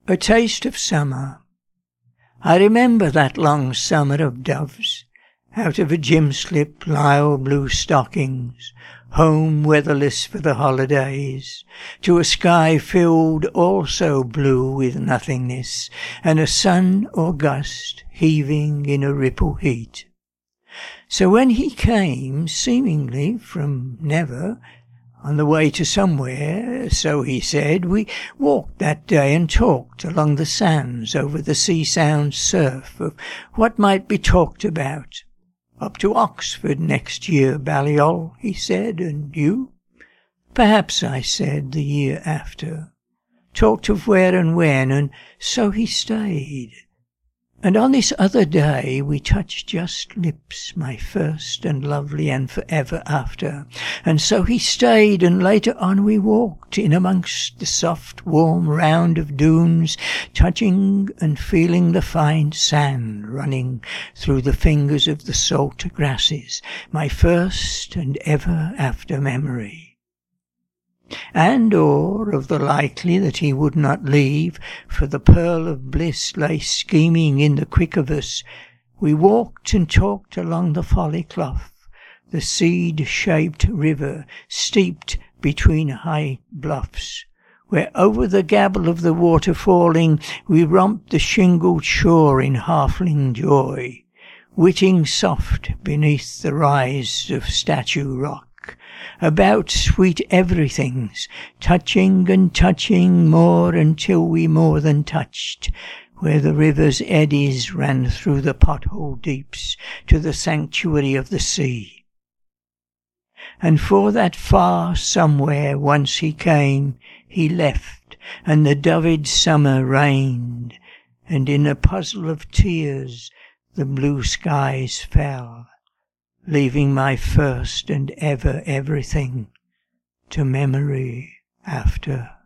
A taste of summer. I remember that long summer of doves, out of a gym slip, lisle blue stockings, home weatherless for the holidays, to a sky filled also blue with nothingness, and a sun august heaving in a ripple heat. So when he came, seemingly from never, on the way to somewhere, so he said, we walked that day and talked along the sands over the sea-sound surf of what might be talked about. Up to Oxford next year, Balliol, he said, and you? Perhaps, I said, the year after. Talked of where and when, and so he stayed. And on this other day we touched just lips, my first and lovely and forever after. And so he stayed, and later on we walked in amongst the soft warm round of dunes, touching and feeling the fine sand running through the fingers of the salt grasses, my first and ever after memory. And or of the likely that he would not leave, for the pearl of bliss lay scheming in the quick of us, we walked and talked along the Folly Clough, the seed-shaped river steeped between high bluffs, where over the gabble of the water falling we romped the shingled shore in halfling joy, witting soft beneath the rise of statue rock, about sweet everythings, touching and touching more until we more than touched, where the river's eddies ran through the pothole deeps to the sanctuary of the sea. And for that far somewhere once he came, he left, and the dovid summer reigned, and in a puzzle of tears the blue skies fell, leaving my first and ever everything to memory after.